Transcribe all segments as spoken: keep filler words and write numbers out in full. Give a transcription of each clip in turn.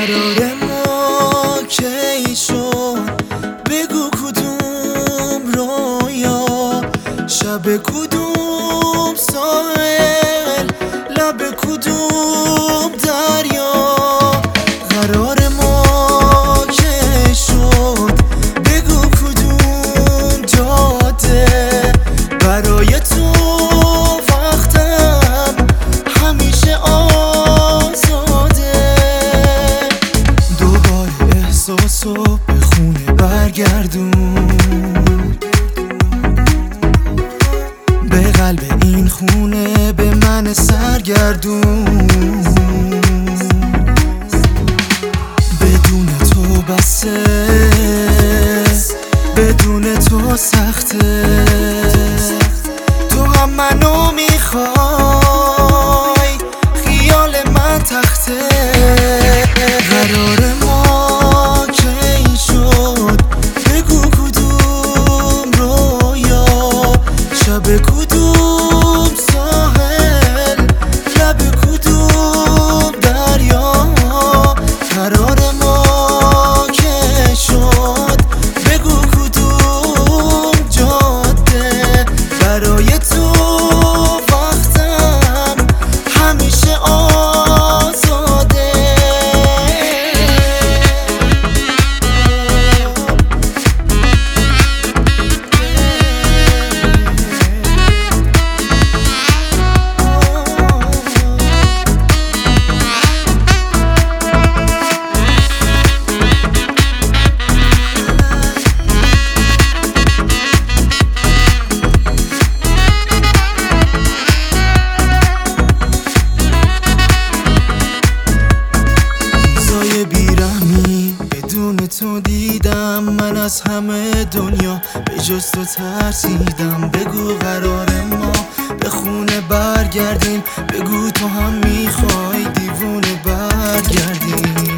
قرار ما کی شد؟ بگو کدوم رویا، شب کدوم ساحل، لب کدوم دریا. قرار ما کی شد؟ بگو کدوم جاده، برای تو وقتم همیشه آزاده. دوباره احساسو به خونه برگردون، به قلب این خونه به من سرگردون. بدون تو بسه، بدون تو سخته. تو هم منو میخوای، خیال من تخته. قرار ما کی شد؟ بگو کدوم رویا، شب کدوم ساحل، لب کدوم دریا. قرار ما کی شد؟ بگو کدوم جاده، برای تو وقتم همیشه آزاده. بدون تو دیدم من از همه دنیا، به جز تو ترسیدم. بگو قرار ما به خونه برگردیم، بگو تو هم میخوای دیوونه برگردیم.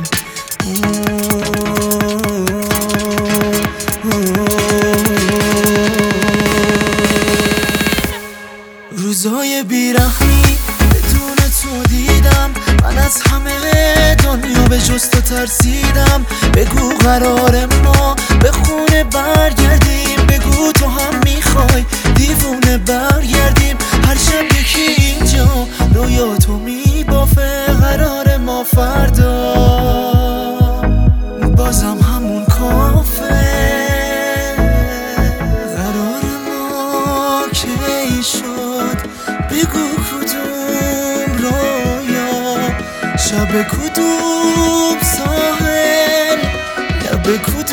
روزای بیرحمی بدون تو دیدم من از همه دنیا، به جز تو ترسیدم. بگو قرار ما به خونه برگردیم، بگو تو هم میخوای دیوونه برگردیم. هر شب یکی اینجا رویا تو میبافه، قرار ما فردا بازم همون کافه. قرار ما کی شد؟ بگو کدوم رویا، شب کدوم ساحل، لب کدوم